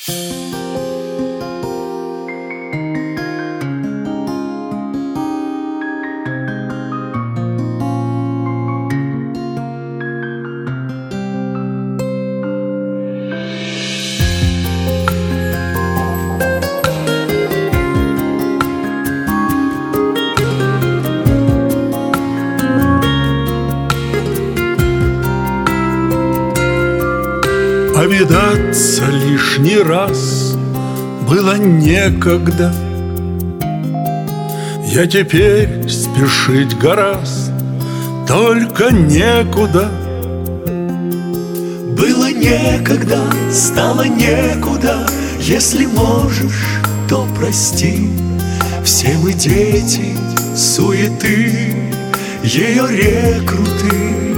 Повидаться лишний раз было некогда. Я теперь спешить гораздо, только некуда. Было некогда, стало некуда. Если можешь, то прости. Все мы дети суеты, ее рекруты.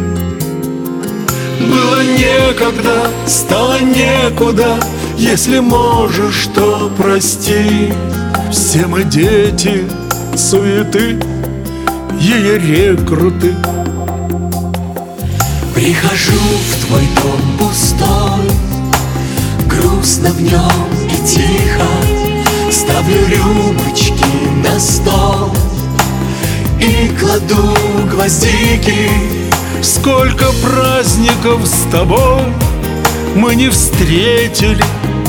Было некогда, стало некуда. Если можешь, то прости. Все мы дети суеты, ее рекруты. Прихожу в твой дом пустой, грустно в нем и тихо. Ставлю рюмочки на стол и кладу гвоздики. Сколько праздников с тобой мы не встретили,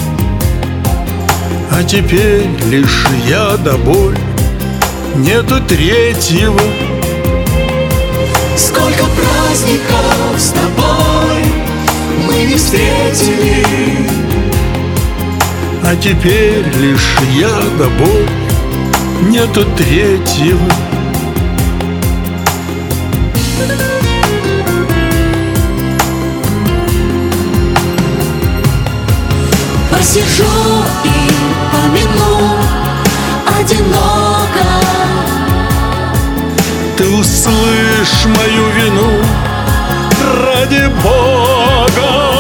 а теперь лишь я да боль, нету третьего. Сколько праздников с тобой мы не встретили, а теперь лишь я да боль, нету третьего. Посижу и помяну одиноко. Ты услышь мою вину, ради Бога.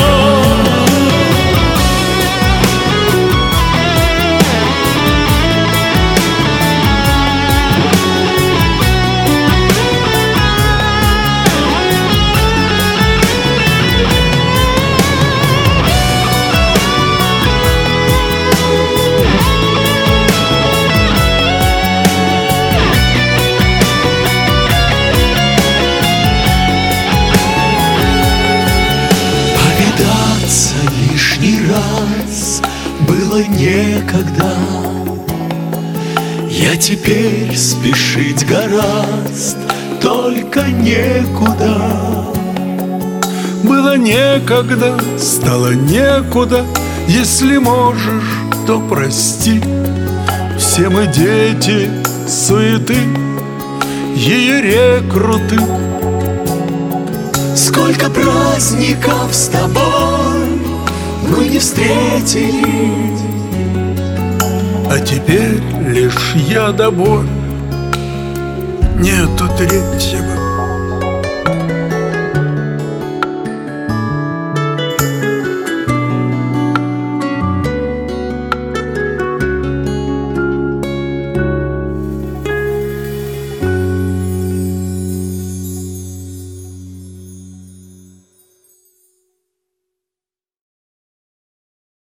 Лишний раз было некогда. Я теперь спешить гораздо, только некуда. Было некогда, стало некуда. Если можешь, то прости. Все мы дети суеты, ее рекруты. Сколько праздников с тобой мы не встретили, а теперь лишь я да боль, нету третьего.